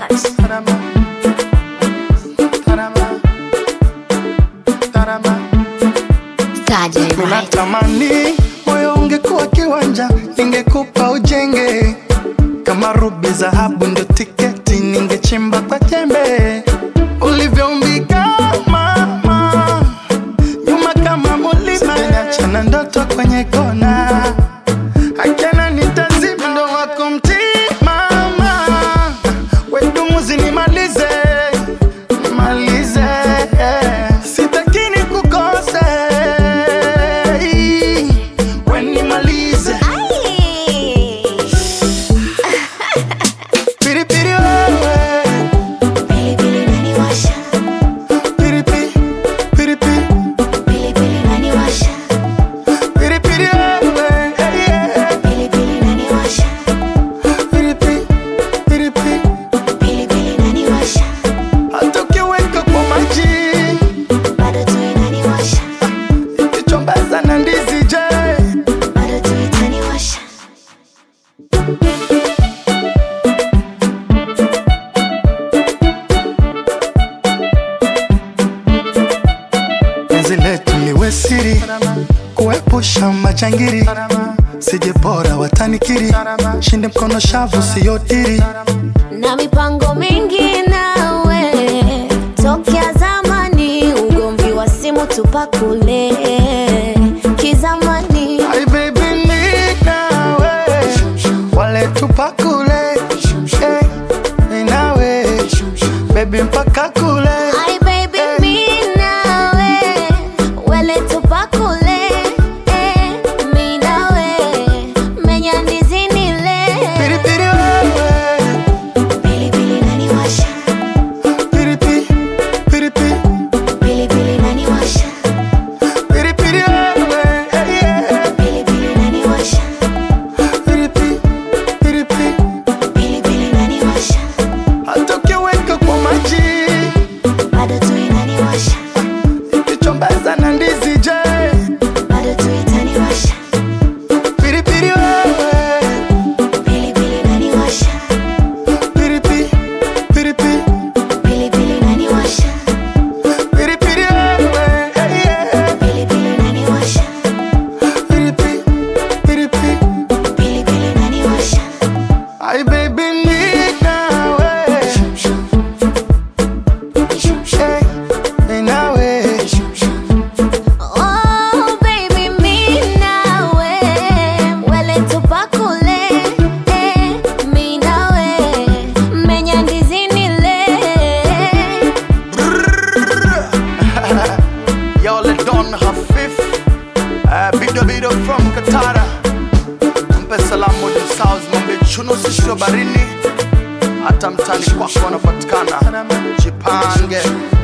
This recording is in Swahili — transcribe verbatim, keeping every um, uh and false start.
Records. Unatamani moyo ungekuwa kiwanja, ningekupa ujenge. Kama rubi dhahabu ndio tiketi, ningechimba kwa jembe. Ulivyoumbika mama, nyuma kama mulima, niachana ndoto kwenye kona. Hakena nitazima ndo wako mtima mama, wetu muzi nimalize, nimalize. Sitakini kukose, we nimalize. Piri piri wewe, Pili pili naniwasha, piri piri, piri piri, pili pili naniwasha, piri piri wewe, hey, yeah. pili pili naniwasha, Piri piri, piri piri. pili pili naniwasha, Hata ukiweka kwa maji, bado tu inaniwasha, ikichombaza na ndizi je, bado tu itaniwasha. penzi letu liwe siri, kuepusha majangiri, sije bora watanikiri, shinde mkono shavu siyo diri. Na mipango mingi nawe tokea zamani, ugomvi wa simu tupakule kizamani. Ay baby mi nawe, wale tupakule, eh, mi nawe, baby mpaka kule. Ay baby mi nawe, wele tupakule, eh, mi nawe, menya ndizi nile. Piri piri wewe, Pili pili naniwasha, piri piri, piri piri, pili pili naniwasha, piri piri wewe, hey, yeah. pili pili naniwasha, Piri piri, piri piri. pili pili naniwasha, Hata ukiweka kwa maji, bado tu inaniwasha, ikichombaza na ndizi je, bado tu itaniwasha. piri piri wewe, Pili pili naniwasha, piri piri, piri piri, pili pili naniwasha, piri piri wewe, hey, yeah. pili pili naniwasha, Piri piri, piri piri. pili pili naniwasha. Ay baby mi nawe, hey, mi nawe. Oh baby mi nawe, wele tupakule, eh, mi nawe, menya ndizi nile. Y'all Don Hafif, uh, bido bido from Katara. Mpe salamu di South, mambe chuno sisho barini. Hata mtani kwako wanapatikana. Jipange.